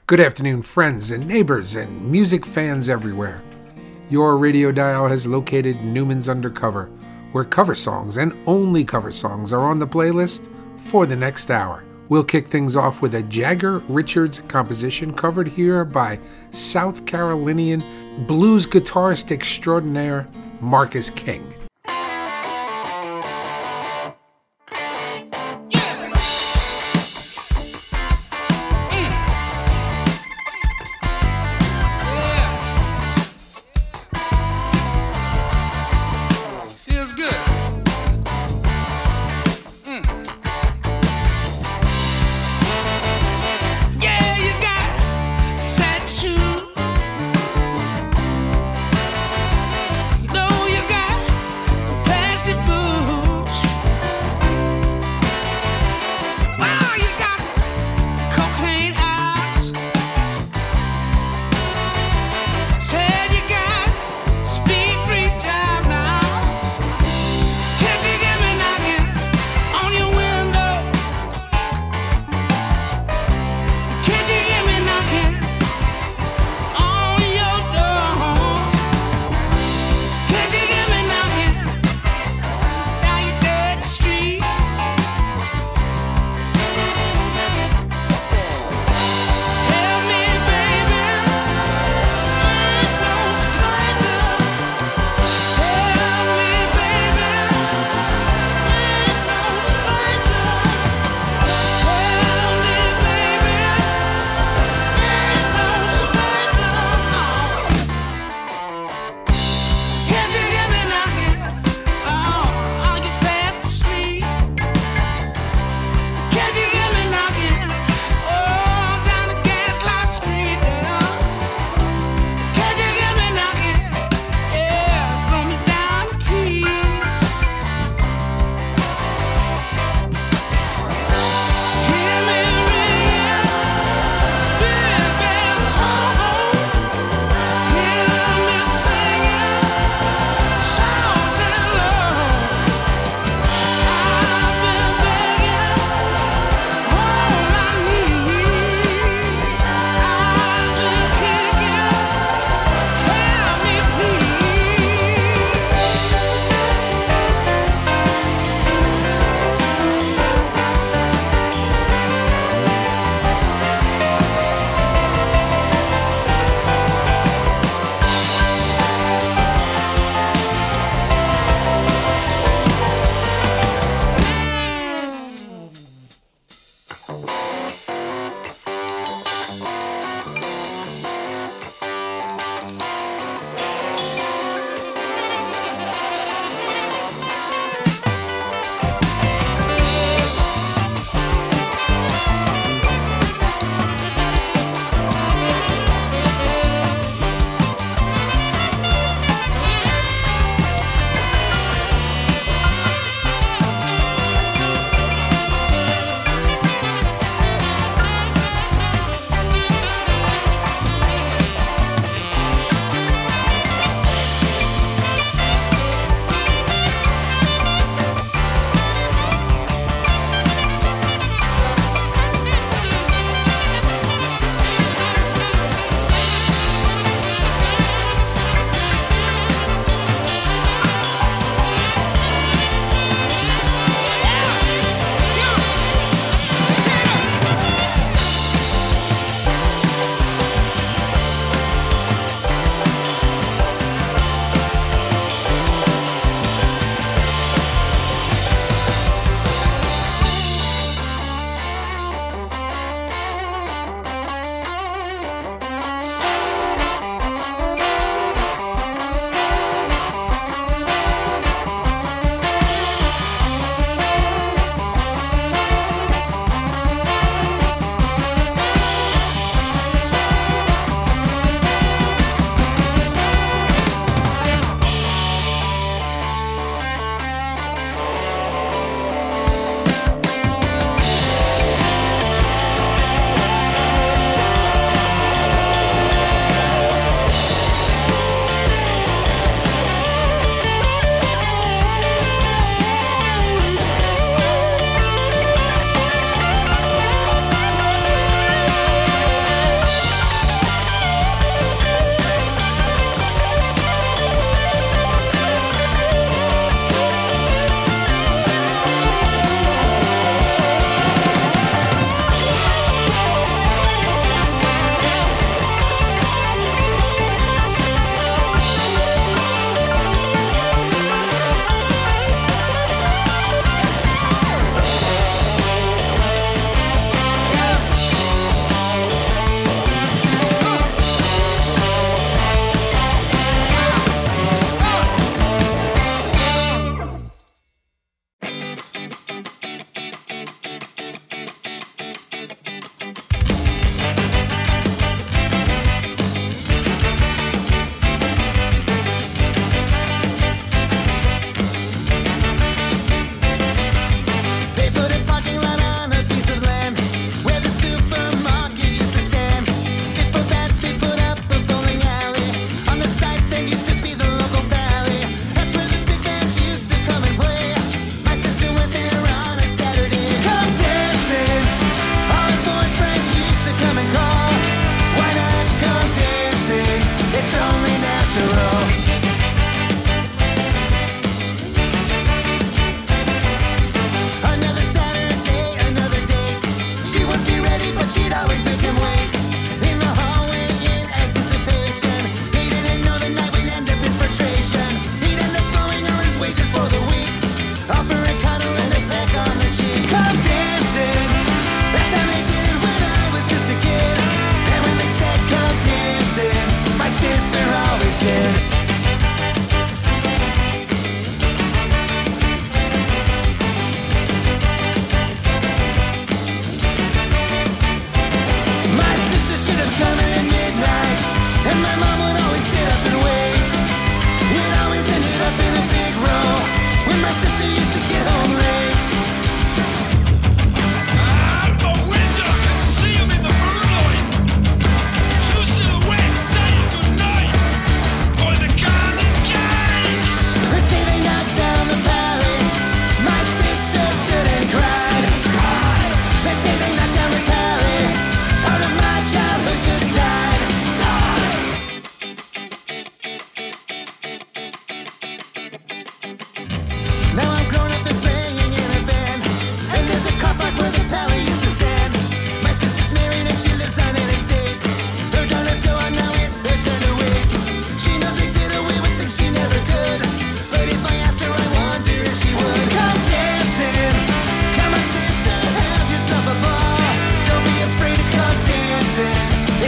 Good afternoon, friends and neighbors and music fans everywhere. Your radio dial has located Newman's Undercover, where cover songs and only cover songs are on the playlist for the next hour. We'll kick things off with a Jagger Richards composition covered here by South Carolinian blues guitarist extraordinaire Marcus King. You know you got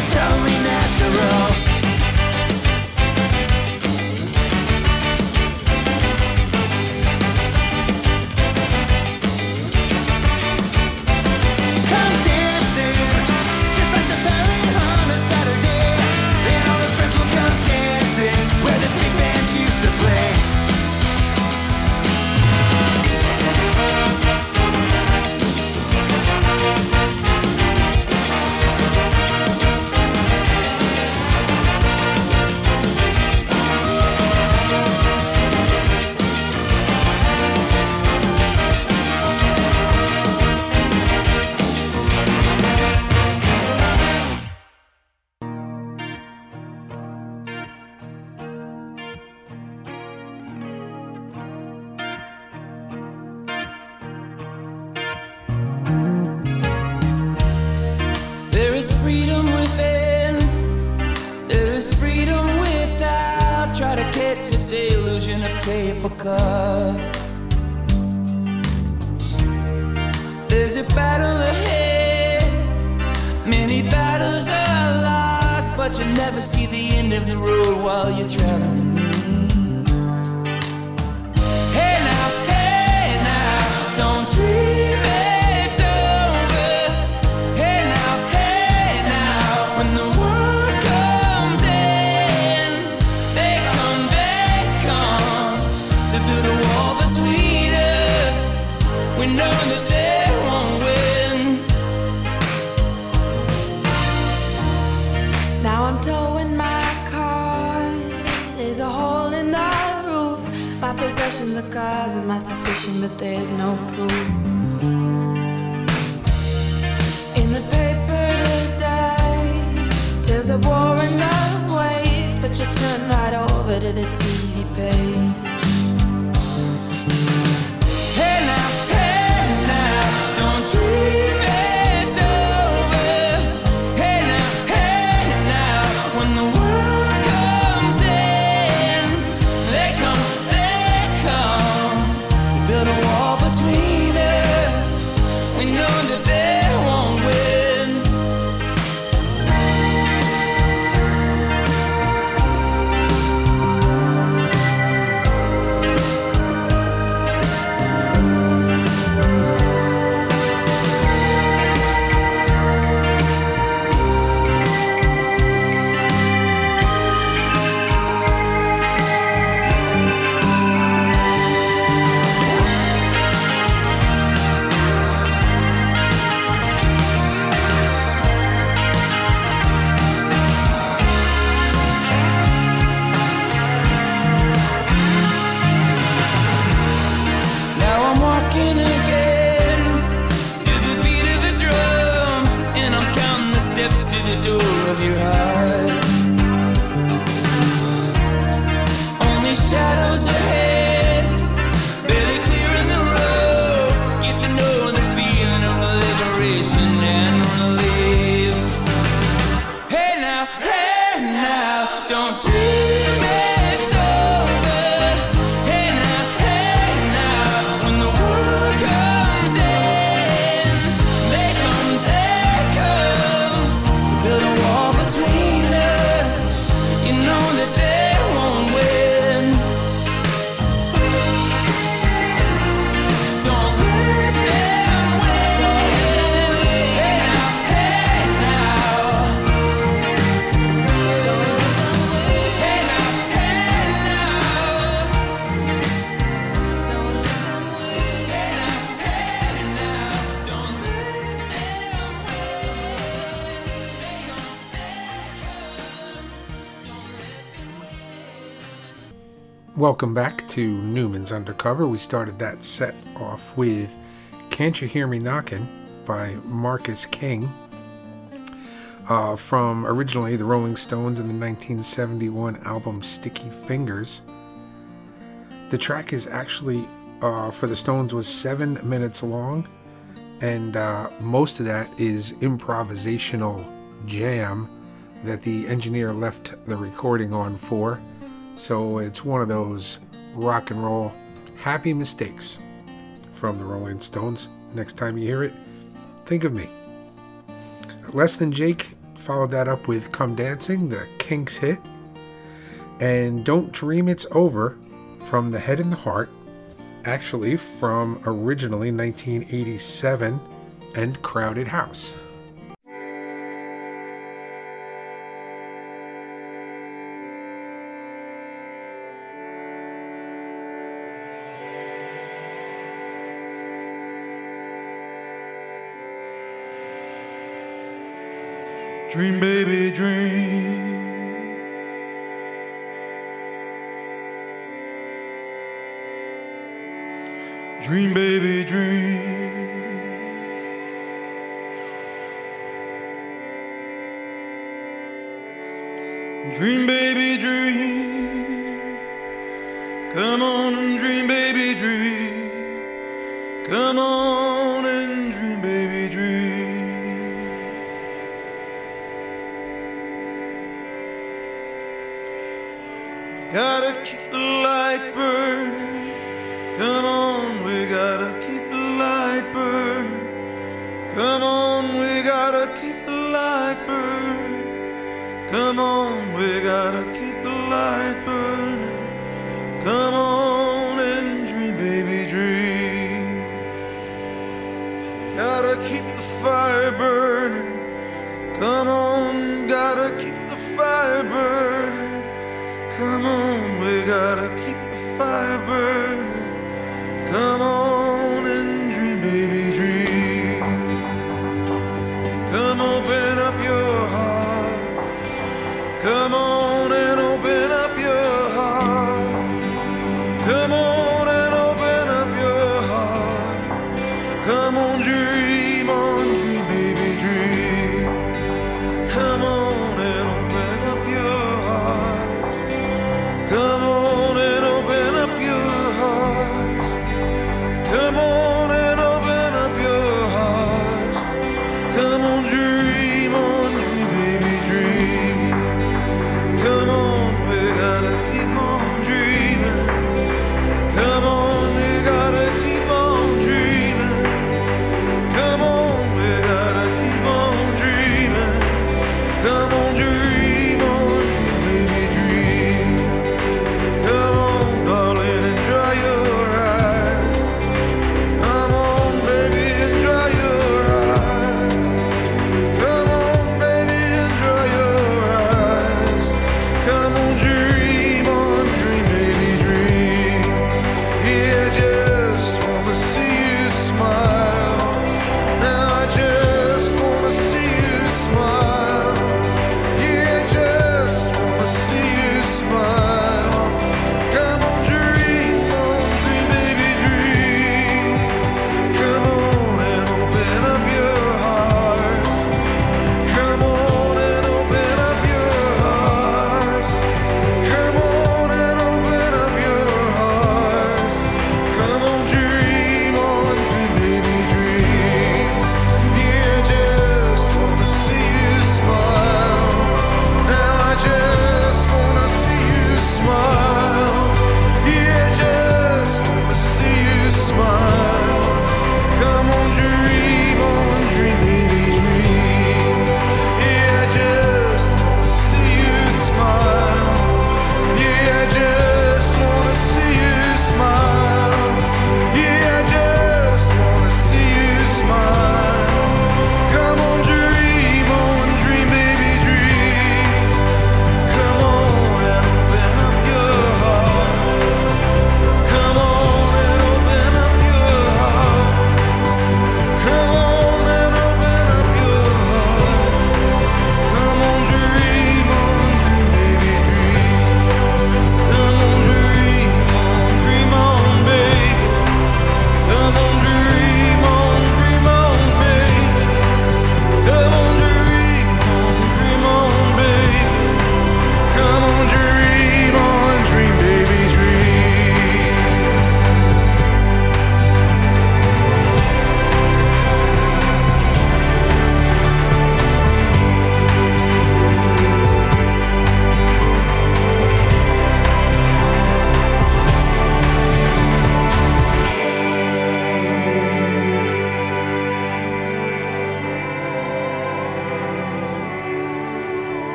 it's only natural. There is freedom within, there is freedom without. Try to catch a delusion of paper cup. There's a battle ahead, many battles are lost, but you never see the end of the road while you're traveling. Hey now, don't dream it's over. Hey now, when the world comes in, they come to build a wall between us. We know that they won't win. Now I'm towing my car. There's a hole in the roof. My possessions are causing my suspicion, but there's no proof. In the paper today, there's a war in the waste, but you turn right over to the TV page. Hey now, don't dream it's over. Hey now, when the world comes in, they come to build a wall between us. We know that they won't win. Now I'm walking again to the beat of the drum, and I'm counting the steps to the door of your heart. Only shadows ahead, barely clearing the road. Get to know the feeling of liberation and relief. Hey now, don't dream it's over. Hey now, when the world comes in, they come to build a wall between us. You know that they won't win. Don't let them win. Hey now, Welcome back to Newman's Undercover. We started that set off with Can't You Hear Me Knockin' by Marcus King, from originally the Rolling Stones in the 1971 album Sticky Fingers. The track is actually, for the Stones, was 7 minutes long, and most of that is improvisational jam that the engineer left the recording on for. So it's one of those rock and roll happy mistakes from the Rolling Stones. Next time you hear it, think of me. Less Than Jake Followed that up with Come Dancing, the Kinks hit. And Don't Dream It's Over from The Head and the Heart, actually from originally 1987 and Crowded House. Dream, baby, dream. Dream, baby, dream. Dream, baby, dream. Come on and dream, baby, dream. Come on and dream, baby, dream. Gotta keep the light burning. Come on, we gotta keep the light burning. Come on, we gotta keep the light burning. Come on, we gotta keep the light burning. Come on and dream, baby, dream. Gotta keep the fire burning. Come on, gotta keep the fire burning. Come on, we gotta keep the fire burning. Come on and dream, baby, dream. Come open up your heart. Come on and open up your heart. Come on and open up your heart. Come on, dream, baby, dream. Come on and open up your heart. Come on and open up your heart. Come on and open up your heart. Come on, dream, baby, dream. Come on, we gotta keep on dreaming. Come on, we gotta keep on dreaming. Come on, we gotta keep on dreaming. Come on, dream, baby, dream. Come on, darling, and dry your eyes. Come on, baby, and dry your eyes. Come on, baby, and dry your eyes. Come on, dream, baby, dream. Yeah, I just wanna see you smile. Now I just wanna see you smile. Yeah,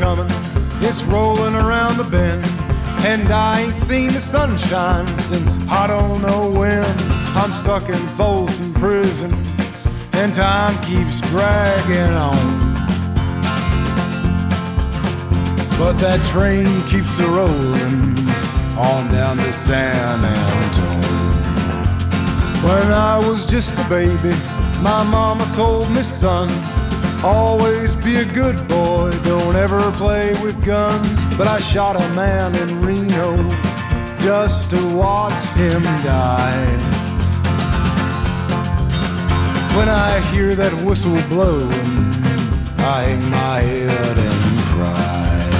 coming, it's rolling around the bend, and I ain't seen the sunshine since I don't know when. I'm stuck in Folsom Prison, and time keeps dragging on. But that train keeps a rolling on down to San Antonio. When I was just a baby, my mama told me, son, always be a good boy, don't ever play with guns. But I shot a man in Reno just to watch him die. When I hear that whistle blowing, I hang my head and cry.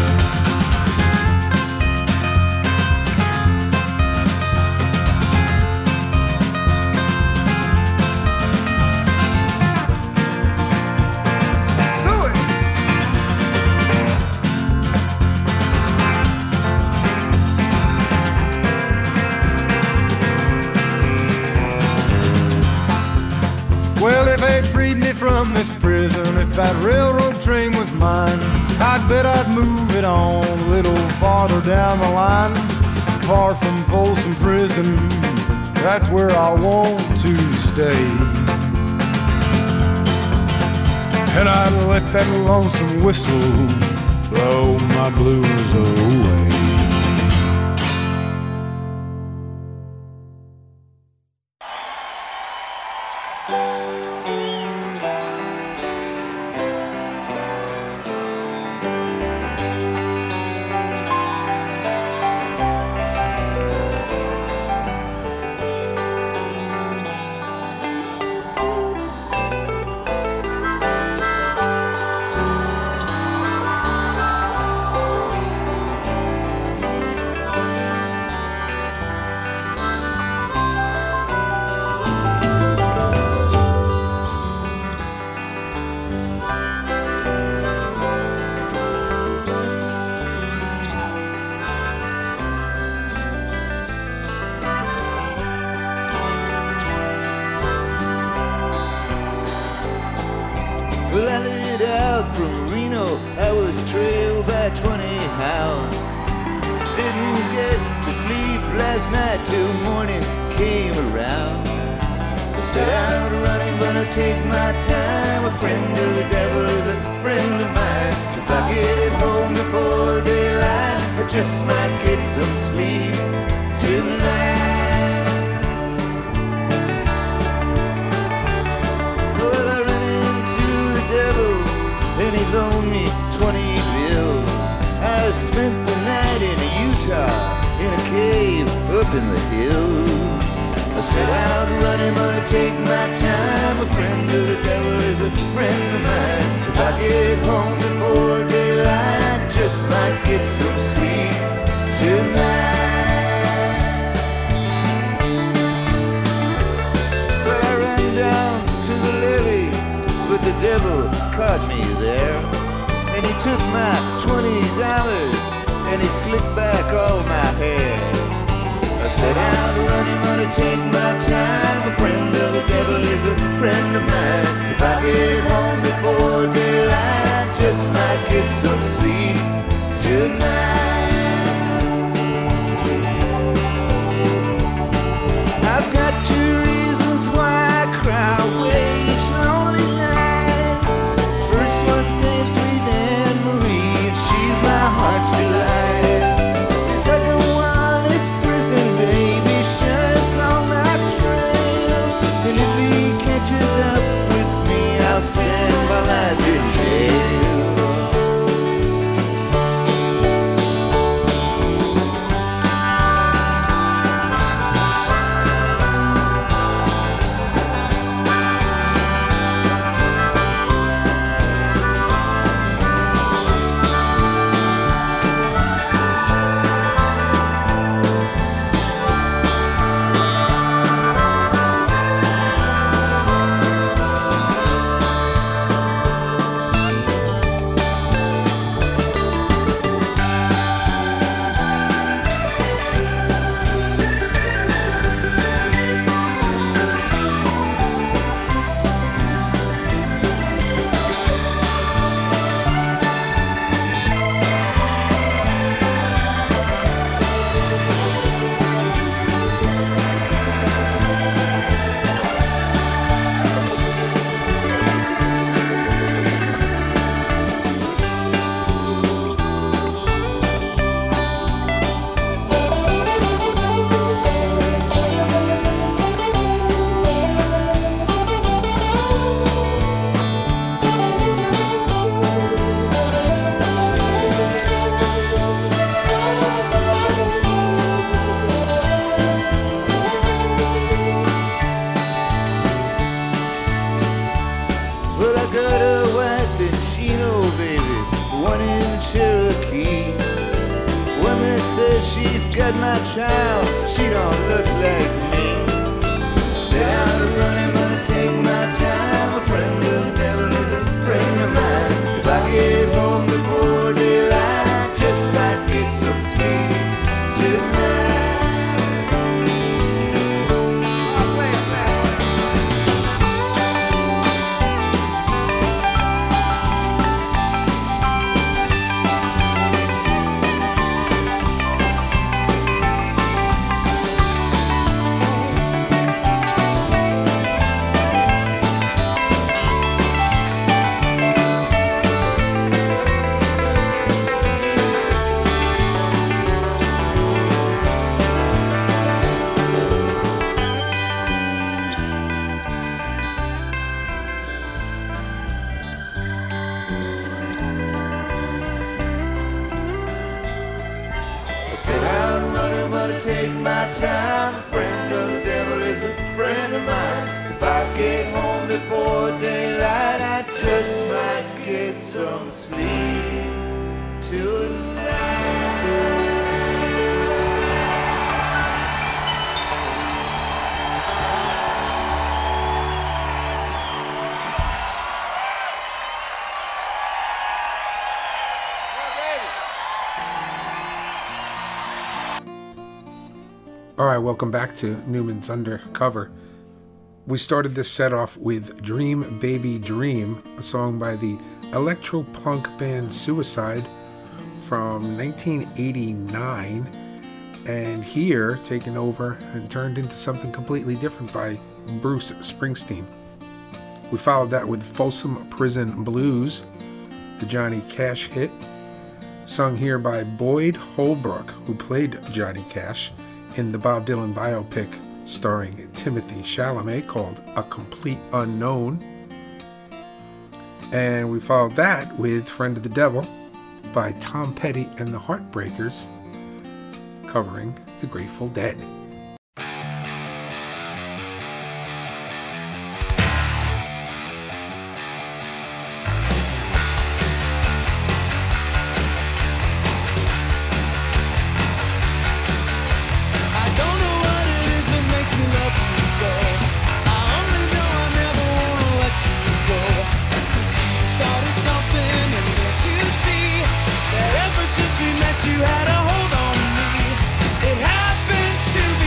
Well, if they'd freed me from this prison, if that railroad train was mine, I'd bet I'd move it on a little farther down the line. Far from Folsom Prison, that's where I want to stay. And I'd let that lonesome whistle blow my blues away. Well, I lit out from Reno, I was trailed by 20 hounds. Didn't get to sleep last night till morning came around. I set out running, gonna take my time. A friend of the devil is a friend of mine. If I get home before daylight, I just might get some sleep tonight. And he loaned me 20 bills. I spent the night in Utah, in a cave up in the hills. I set out running, gonna take my time. A friend of the devil is a friend of mine. If I get home before daylight, just might get some sleep tonight. But I ran down to the levee, but the devil caught me there, and he took my $20 and he slicked back all my hair. I set out running, gonna take my time. A friend of the devil is a friend of mine. If I get home before daylight, just might get some sleep tonight. I've got 2 reasons why I cry away each lonely night. First one's named Sweet Anne Marie, and she's my heart's delight. The second one is prison, baby, sheriff's on my trail. And if he catches up with me, I'll got a wife in Chino, baby, one in Cherokee. One that says she's got my child, she don't look like me. Said I'm running, gonna take my time. A friend of the devil is a friend of mine. If I get home before daylight, just might get some sleep tonight. Take my time, a friend of the devil is a friend of mine. If I get home before daylight, I just might get some sleep tonight. All right, welcome back to Newman's Undercover. We started this set off with Dream Baby Dream, a song by the electro-punk band Suicide from 1989, and here taken over and turned into something completely different by Bruce Springsteen. We followed that with Folsom Prison Blues, the Johnny Cash hit, sung here by Boyd Holbrook, who played Johnny Cash in the Bob Dylan biopic starring Timothy Chalamet called A Complete Unknown. And we followed that with Friend of the Devil by Tom Petty and the Heartbreakers, covering the Grateful Dead. You had a hold on me. It happens to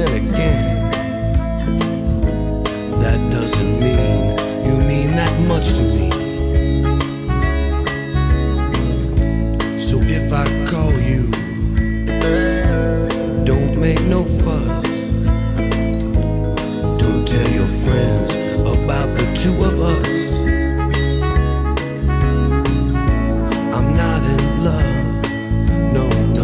then again, that doesn't mean you mean that much to me. So if I call you, don't make no fuss. Don't tell your friends about the two of us. I'm not in love, no, no.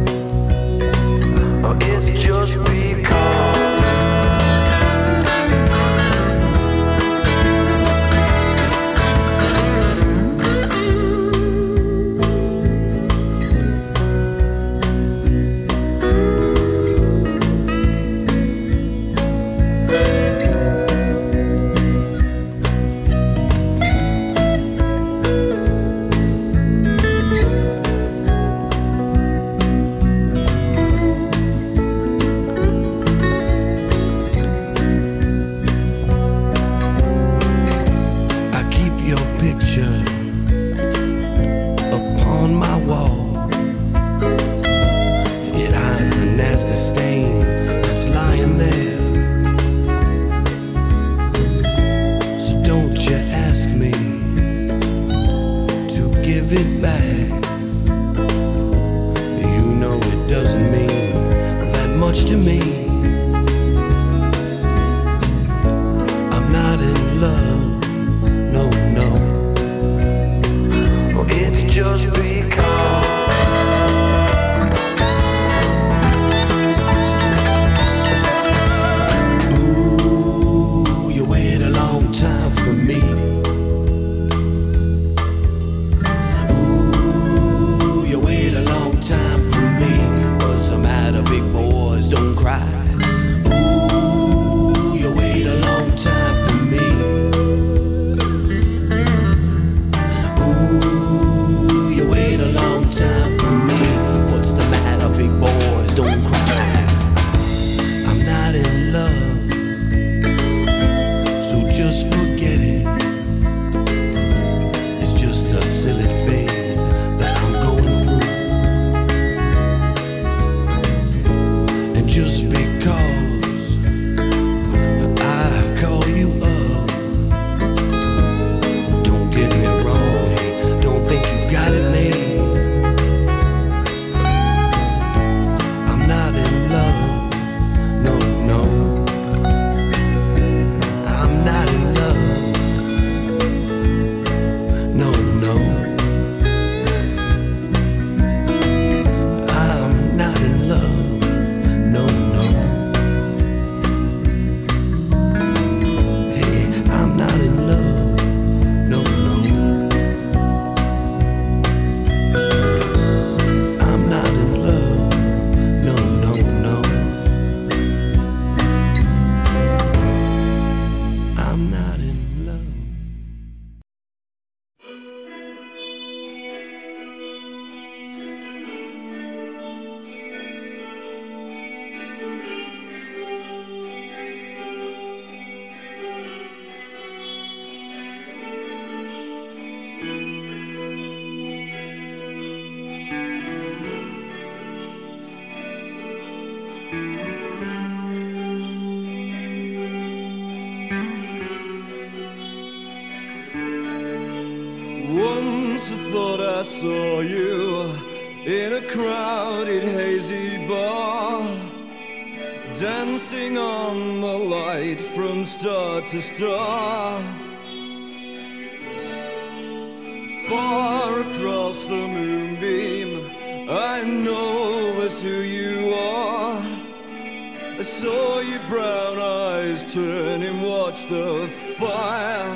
It's just because Once I thought I saw you in a crowded hazy bar, dancing on the light from star to star. Far across the moonbeam, I know that's who you are. I saw your brown eyes turn and watch the fire.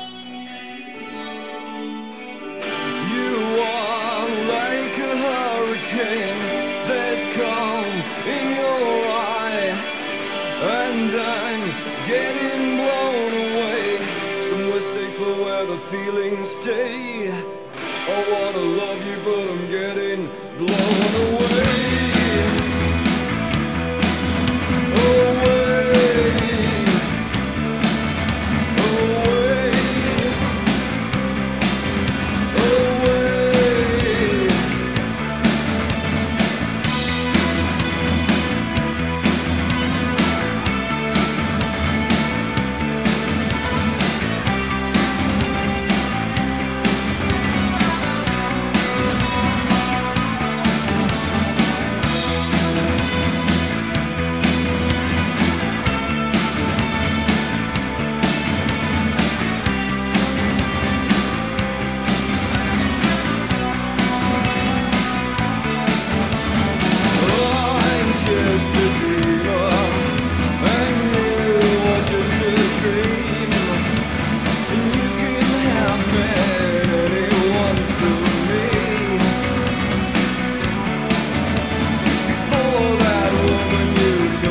You are like a hurricane, there's calm in your eye, and I'm getting blown away, somewhere safer where the feelings stay. I wanna love you, but I'm getting blown away.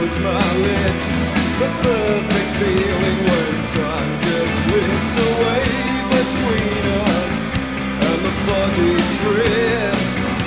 approach my lips. The perfect feeling when time just slips away between us and the foggy trip.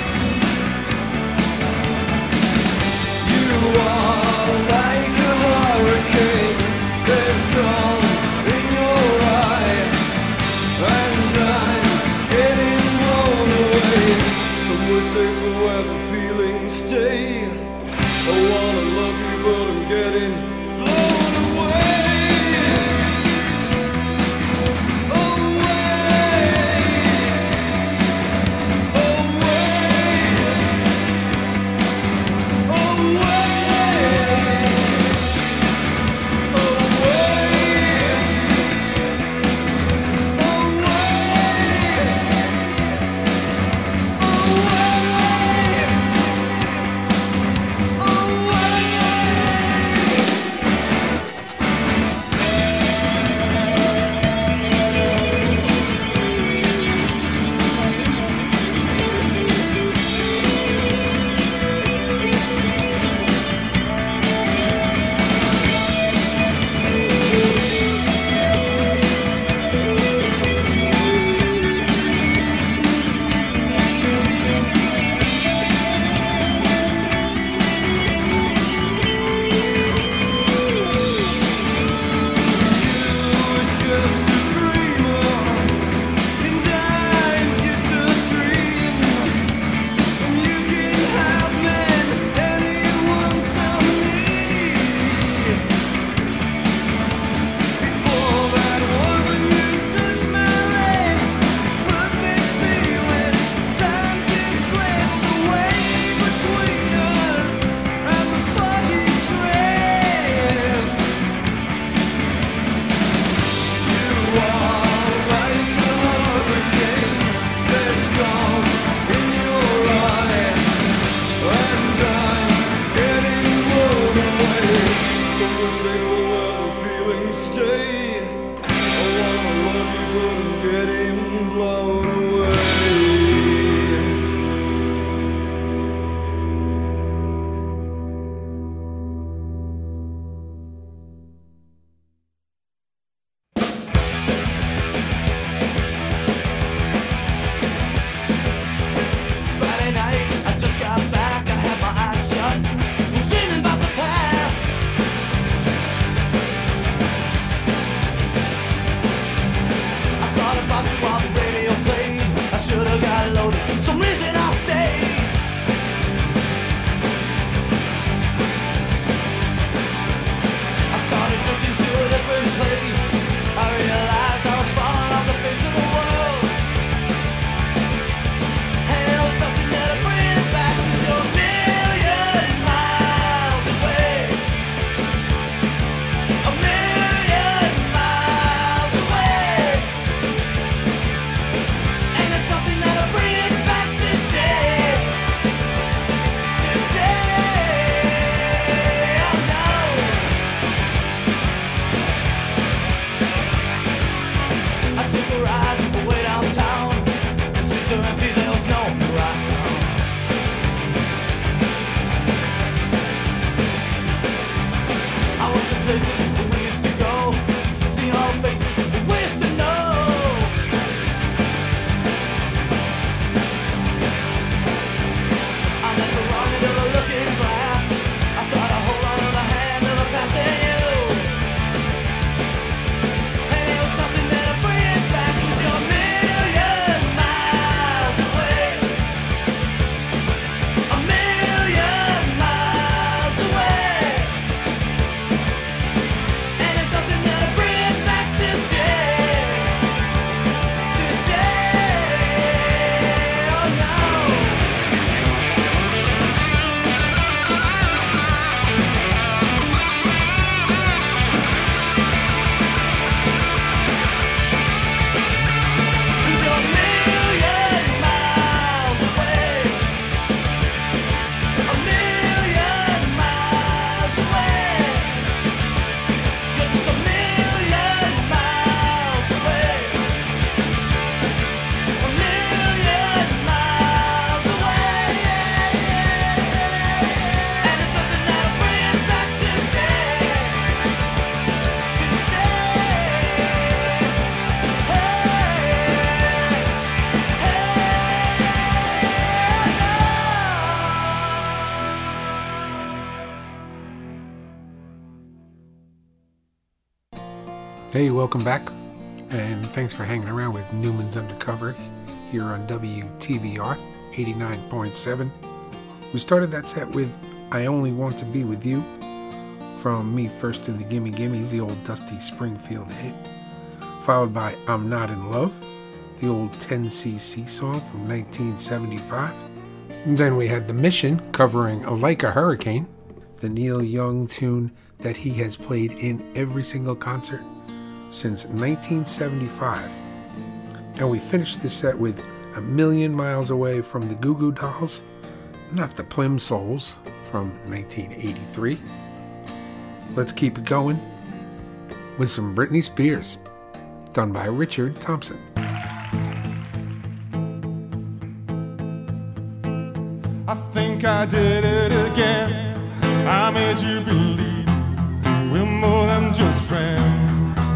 You are like a hurricane, there's calm in your eye, and I'm getting blown away. Somewhere safer where the feelings stay. I wanna love you but I'm getting blown away. Hey, welcome back, and thanks for hanging around with Newman's Undercover here on WTBR 89.7. We started that set with I Only Want to Be With You from Me First in the Gimme Gimmes, the old Dusty Springfield hit, followed by I'm Not in Love, the old 10cc song from 1975. And then we had The Mission covering Like a Hurricane, the Neil Young tune that he has played in every single concert since 1975. And we finished the set with A Million Miles Away from the Goo Goo Dolls, not the Plimsouls, from 1983. Let's keep it going with some Britney Spears, done by Richard Thompson. I think I did it again. I made you believe we're more than just friends.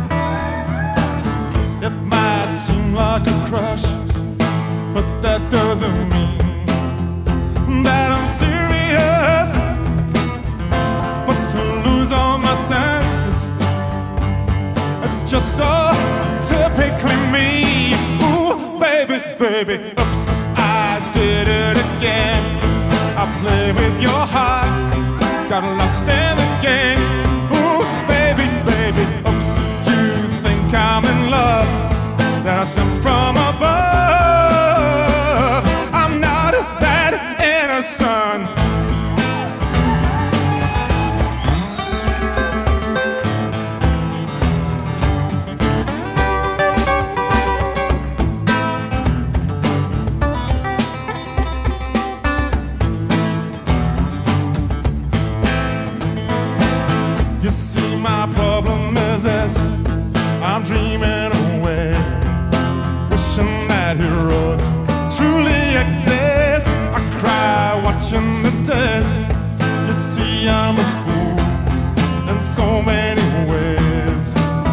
It might seem like a crush, but that doesn't mean that I'm serious. But to lose all my senses, it's just so typically me. Ooh, baby, baby, oops, I did it again. I play with your heart, got lost in the game. Ooh, baby, baby, oops, you think I'm in love, that I sent from above. I'm not that innocent. You see, my problem is this: I'm dreaming away, wishing that heroes truly exist. I cry watching the days. You see, I'm a fool in so many ways,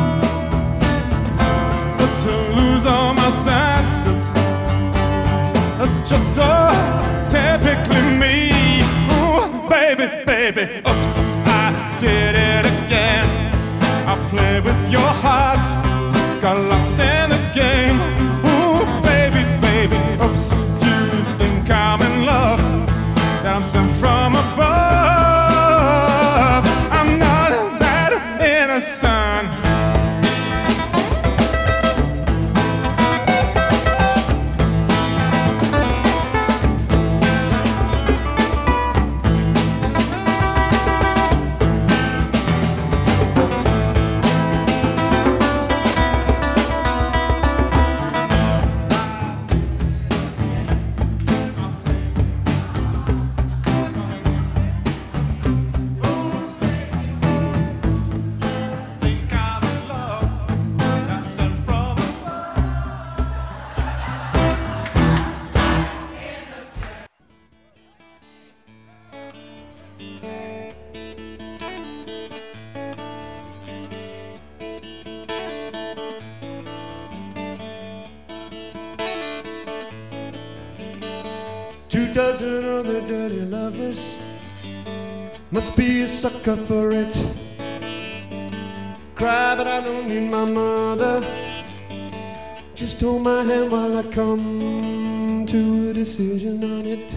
but to lose all my senses, it's just so typically me. Ooh, baby, baby, oops, I did it again. I play with your heart, got lost in the game. Ooh, baby, baby, oops, you think I'm in love, that I'm sent from above. I'm not that innocent. Think I'm in love, that I'm sent from above. Two dozen other dirty lovers must be a sucker for it. Cry, but I don't need my mother. Just hold my hand while I come to a decision on it.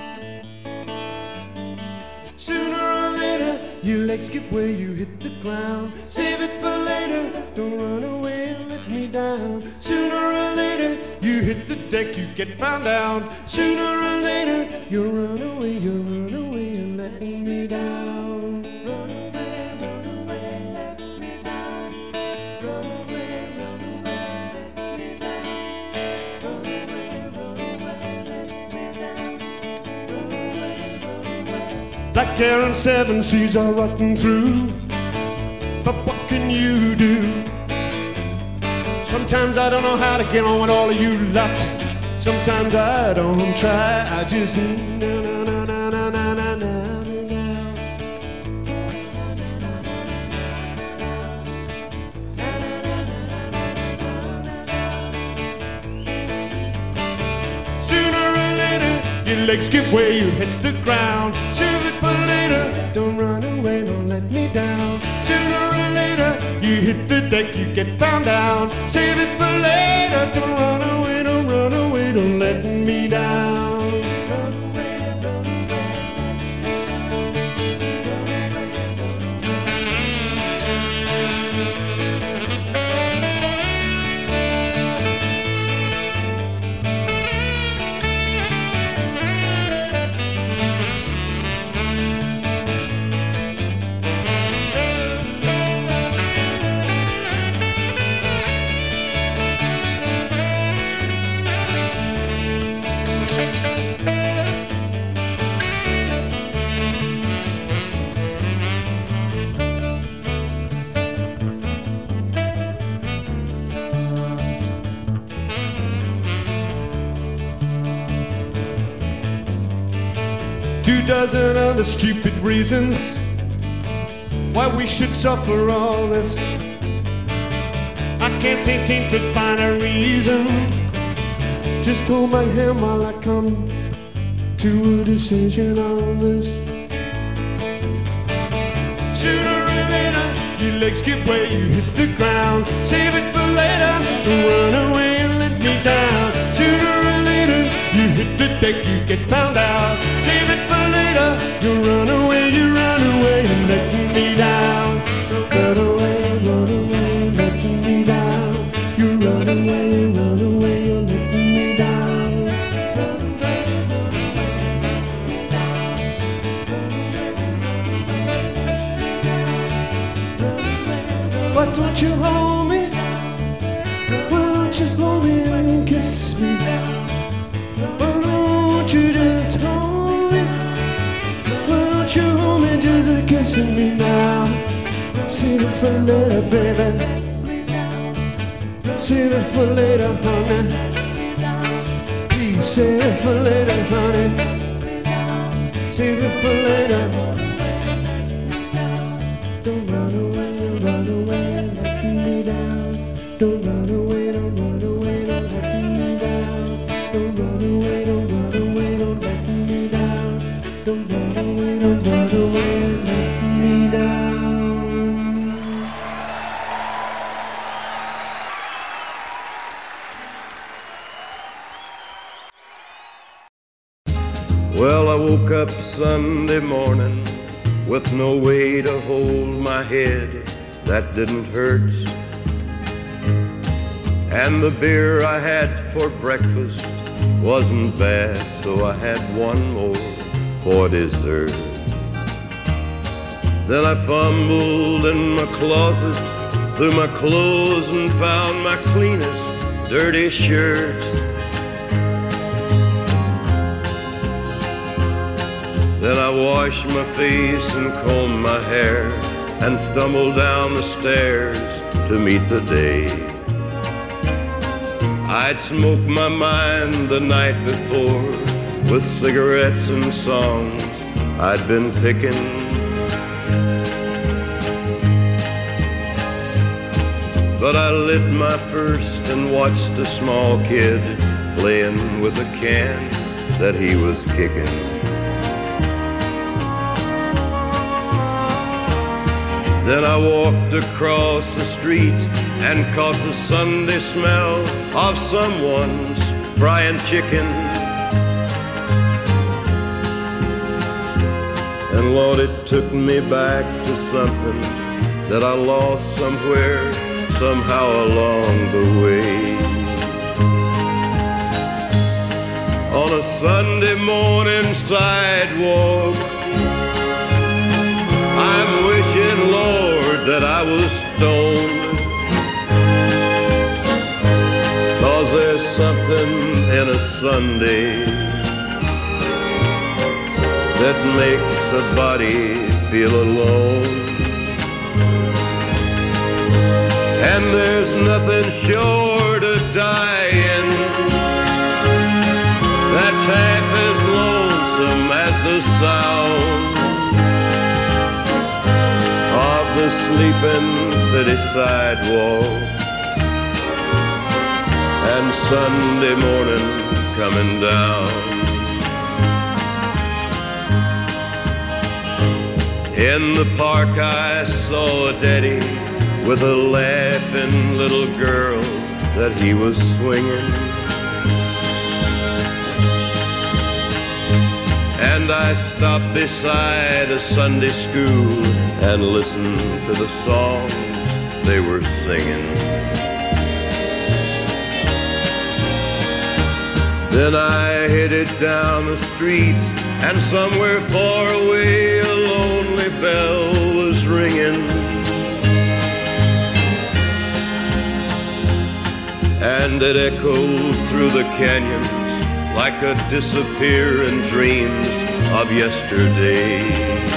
Sooner or later, your legs give way, you hit the ground. Save it for later, don't run away and let me down. Sooner or later, you hit the deck, you get found out. Sooner or later, you run away and let me down. Run away, let me down. Run away, let me down. Run away, let me down. Run away. Black hair and 7 seas are rotten through, but what can you do? Sometimes I don't know how to get on with all of you lot. Sometimes I don't try, I just Sooner or later, your legs give way, you hit the ground. Save it for later, don't run away, don't let me down. Sooner or later, you hit the deck, you get found out. Save it for later, don't run away, don't run away, don't let me down. Dozen other stupid reasons why we should suffer all this. I can't seem to find a reason. Just hold my hand while I come to a decision on this. Sooner or later, your legs give way, you hit the ground. Save it for later, don't run away and let me down. Sooner or later, you hit the deck, you get found out. Save it for later, you run away and let me down. Run away, let me down. You run away, you're letting me down. Why don't you hold me? Why don't you hold me and kiss me? Why don't you just hold me? Why don't you hold me just a kissing me now? Save it for later, baby. Save it for later, honey. Please save it for later, honey. Save it for later. Don't run away, and let me down. Don't run away, don't let me down. Don't run away, don't let me down. Don't run away, and let me down. Well, I woke up Sunday morning with no way to hold my head that didn't hurt. And the beer I had for breakfast wasn't bad, so I had one more for dessert. Then I fumbled in my closet through my clothes and found my cleanest dirty shirt. Then I washed my face and combed my hair and stumbled down the stairs to meet the day. I'd smoked my mind the night before with cigarettes and songs I'd been picking. But I lit my first and watched a small kid playing with a can that he was kicking. Then I walked across the street and caught the Sunday smell of someone's frying chicken. And Lord, it took me back to something that I lost somewhere, somehow along the way. On a Sunday morning sidewalk, I'm wishing, Lord, that I was stoned. 'Cause there's something in a Sunday that makes a body feel alone. And there's nothing short of dying that's half as lonesome as the sound of the sleeping city sidewalk and Sunday morning coming down. In the park I saw a daddy with a laughing little girl that he was swinging. And I stopped beside a Sunday school and listened to the songs they were singing. Then I headed down the street, and somewhere far away a lonely bell was ringing. And it echoed through the canyons like a disappearing dreams of yesterday.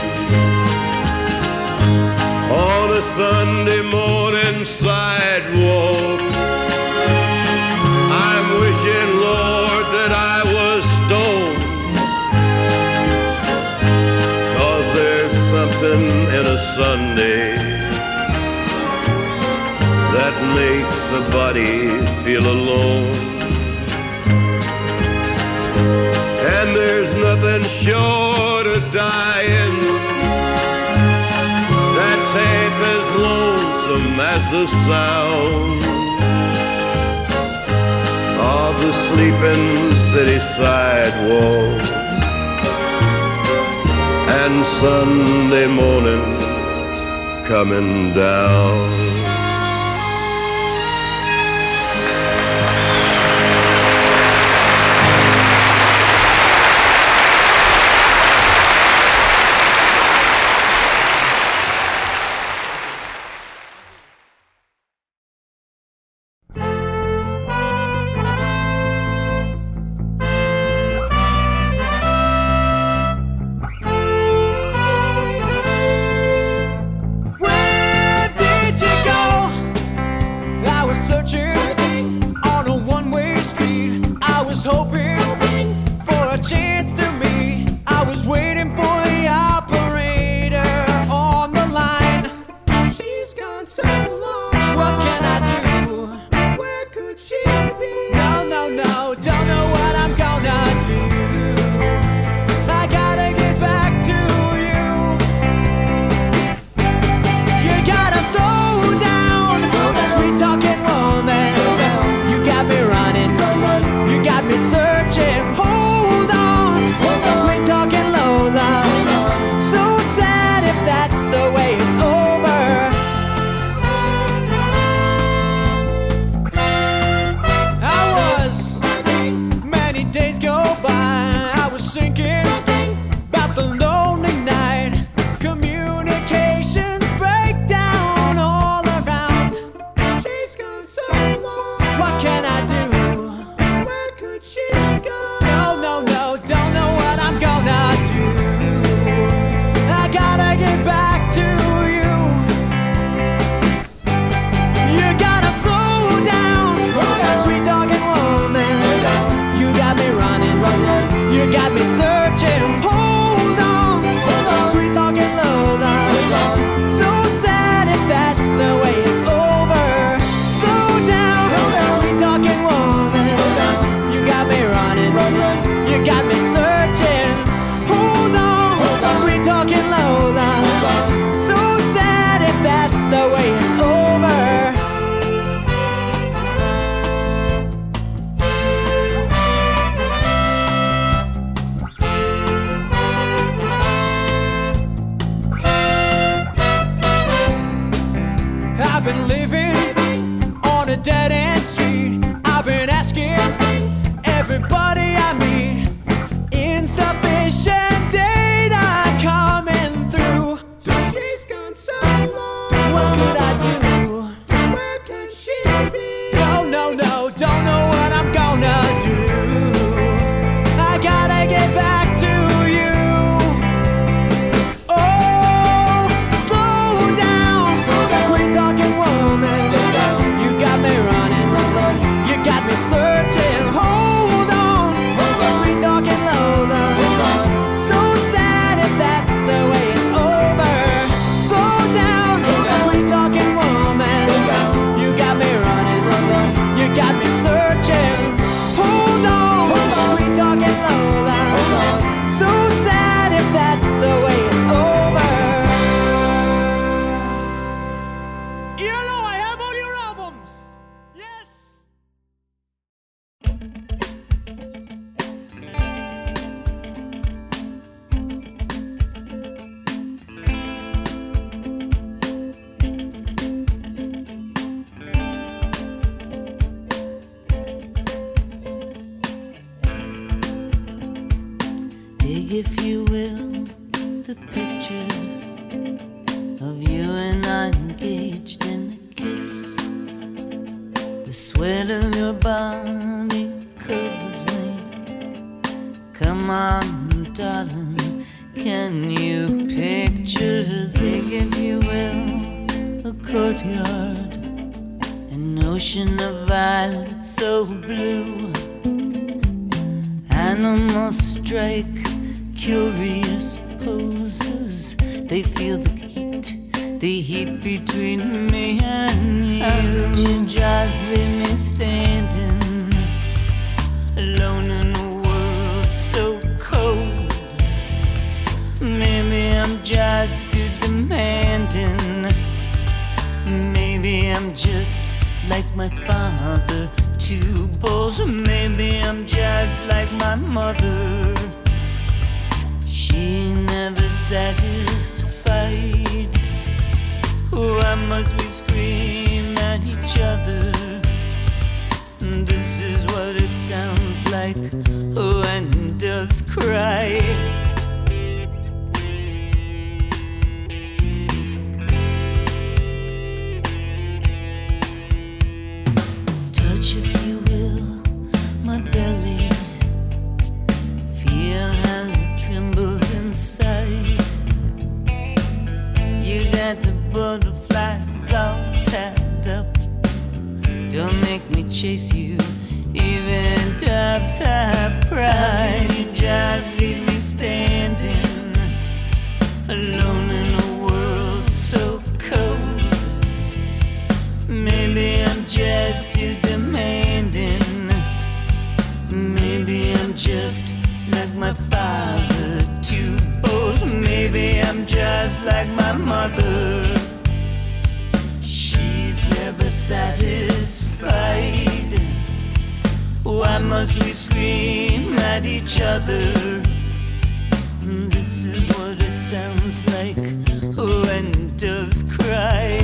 On a Sunday morning sidewalk, I'm wishing, Lord, that I was stoned. 'Cause there's something in a Sunday that makes a body feel alone. And there's nothing short of dying that's half as lonesome as the sound of the sleeping city sidewalk and Sunday morning coming down. Where did you go? picture of you and I engaged in a kiss. The sweat of your body covers me. Come on, darling, can you picture this? If you will, a courtyard, an ocean of violets so blue. Animals strike curious poses. They feel the heat between me and you. How could you just leave me standing alone in a world so cold? Maybe I'm just too demanding. Maybe I'm just like my father, too bold. Maybe I'm just like my mother. She's never satisfied. Why must we scream at each other? This is what it sounds like when doves cry. Touch, if you will, my belly. Feel how it trembles inside. You got the butterflies all tied up. Don't make me chase you, even doves have pride. You just leave me standing alone in a world so cold. Maybe I'm just too demanding. Maybe I'm just like my father, too bold. Maybe I'm just like my mother. She's never satisfied. Why must we scream at each other? This is what it sounds like when doves cry.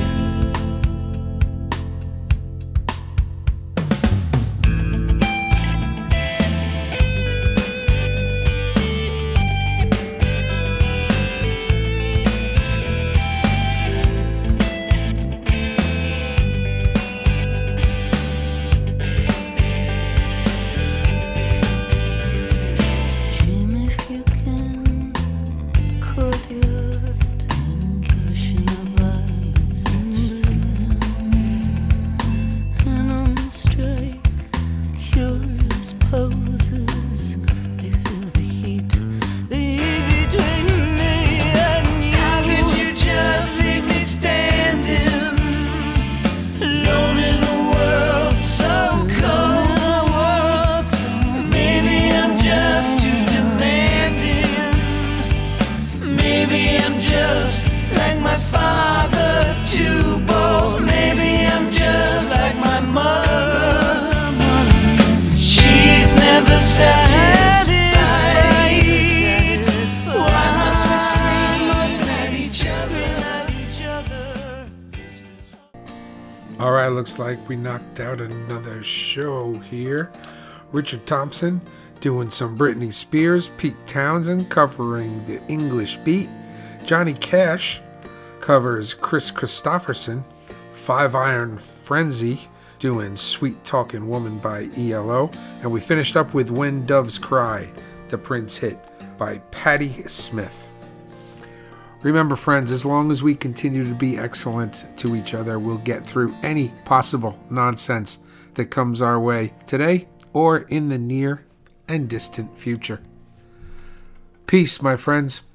Alright, looks like we knocked out another show here. Richard Thompson doing some Britney Spears, Pete Townsend covering the English Beat, Johnny Cash covers Chris Christopherson, Five Iron Frenzy doing Sweet Talking Woman by ELO, and we finished up with When Doves Cry, the Prince hit by Patti Smith. Remember, friends, as long as we continue to be excellent to each other, we'll get through any possible nonsense that comes our way today or in the near and distant future. Peace, my friends.